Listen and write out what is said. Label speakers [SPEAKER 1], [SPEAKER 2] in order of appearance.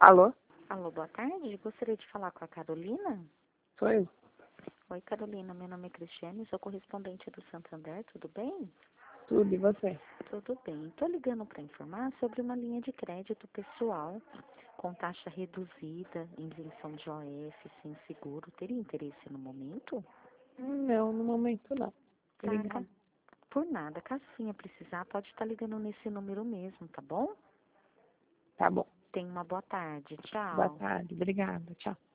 [SPEAKER 1] Alô?
[SPEAKER 2] Alô, boa tarde. Gostaria de falar com a Carolina?
[SPEAKER 1] Sou eu.
[SPEAKER 2] Oi, Carolina. Meu nome é Cristiane, sou correspondente do Santander. Tudo bem?
[SPEAKER 1] Tudo, e você?
[SPEAKER 2] Tudo bem. Estou ligando para informar sobre uma linha de crédito pessoal com taxa reduzida, isenção de OF, sem seguro. Teria interesse no momento?
[SPEAKER 1] Não, no momento não.
[SPEAKER 2] Tá,
[SPEAKER 1] Obrigada.
[SPEAKER 2] por nada. Caso venha precisar, pode estar ligando nesse número mesmo, tá bom?
[SPEAKER 1] Tá bom.
[SPEAKER 2] Tenha uma boa tarde.
[SPEAKER 1] Boa
[SPEAKER 2] Tchau.
[SPEAKER 1] tarde. Obrigada. Tchau.